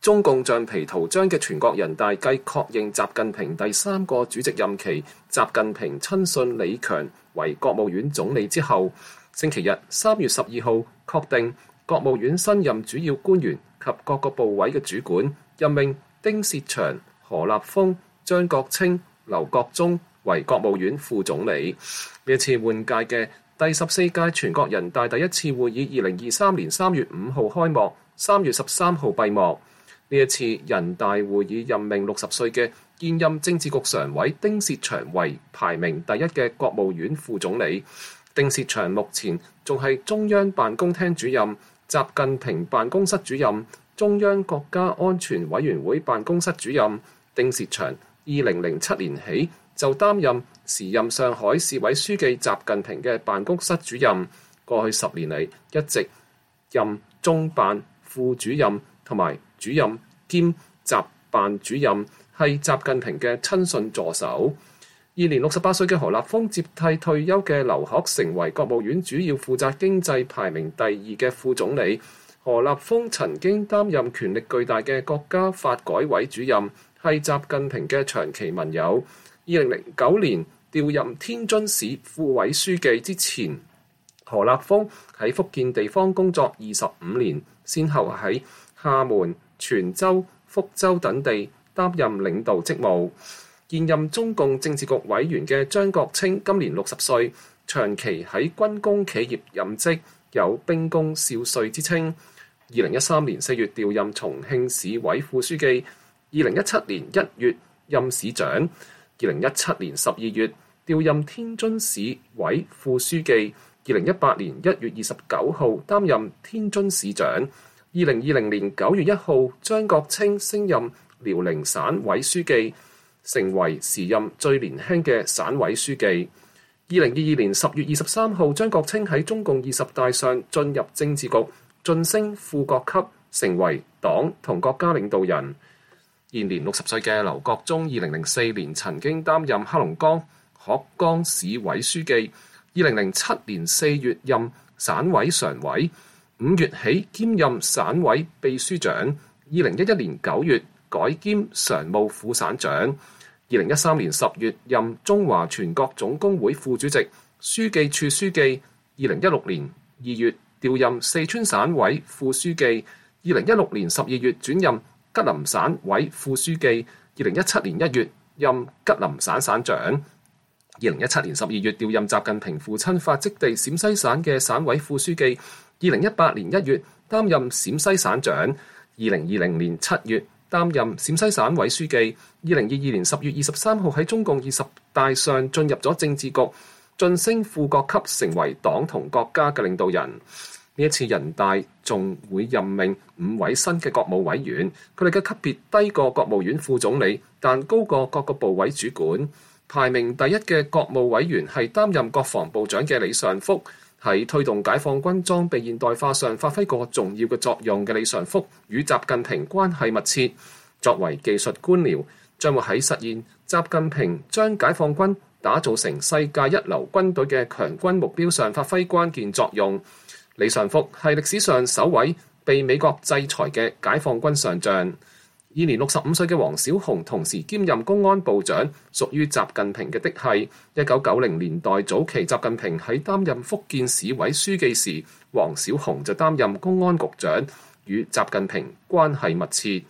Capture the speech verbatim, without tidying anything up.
中共橡皮圖章嘅全國人大繼確認習近平第三個主席任期，習近平親信李強為國務院總理之後，星期日三月十二號確定國務院新任主要官員及各個部委嘅主管，任命丁薛祥、何立峰、張國清、劉國中為國務院副總理。呢一次換屆嘅第十四屆全國人大第一次會議，二零二三年三月五號開幕，三月十三號閉幕。呢一次人大會議任命六十歲嘅現任政治局常委丁薛祥為排名第一嘅國務院副總理。丁薛祥目前仲係中央辦公廳主任、習近平辦公室主任、中央國家安全委員會辦公室主任。丁薛祥二零零七年起就擔任時任上海市委書記習近平嘅辦公室主任，過去十年嚟一直任中辦副主任同埋主任兼習辦主任，係習近平嘅親信助手。現年六十八歲嘅何立峰接替退休嘅劉鶴，成為國務院主要負責經濟排名第二嘅副總理。何立峰曾經擔任權力巨大嘅國家發改委主任，係習近平嘅長期盟友。二零零九年調任天津市副委書記之前，何立峰喺福建地方工作二十五年，先後喺廈門、泉州、福州等地擔任領導職務。現任中共政治局委員嘅張國清今年六十歲，長期喺軍工企業任職，有兵工少帥之稱。二零一三年四月調任重慶市委副書記，二零一七年一月任市長，二零一七年十二月調任天津市委副書記，二零一八年一月二十九號擔任天津市長。二零二零年九月一號，張國清升任遼寧省委書記，成為時任最年輕嘅省委書記。二零二二年十月二十三號，張國清喺中共二十大上進入政治局，晉升副國級，成為黨同國家領導人。現年六十歲嘅劉國中，二零零四年曾經擔任黑龍江鶴崗市委書記，二零零七年四月任省委常委，五月起兼任省委秘書長，二零一一年九月改兼常務副省長，二零一三年十月任中華全國總工會副主席、書記處書記，二零一六年二月調任四川省委副書記，二零一六年十二月轉任吉林省委副書記，二零一七年一月任吉林省省長，二零一七年十二月調任習近平父親發跡地陝西省嘅省委副書記，二零一八年一月擔任陝西省長，二零二零年七月擔任陝西省委書記，二零二二年十月二十三號喺中共二十大上進入咗政治局，晉升副國級，成為黨同國家嘅領導人。呢一次人大仲會任命五位新嘅國務委員，佢哋嘅級別低過國務院副總理，但高過各個部委主管。排名第一嘅國務委員係擔任國防部長嘅李尚福。喺推動解放軍裝備現代化上發揮過重要嘅作用嘅李尚福，與習近平關係密切。作為技術官僚，將會喺實現習近平將解放軍打造成世界一流軍隊嘅強軍目標上發揮關鍵作用。李尚福係歷史上首位被美國制裁嘅解放軍上將。現年六十五歲嘅王小洪同時兼任公安部長，屬於習近平嘅嫡系。一九九零年代早期，習近平喺擔任福建市委書記時，王小洪就擔任公安局長，與習近平關係密切。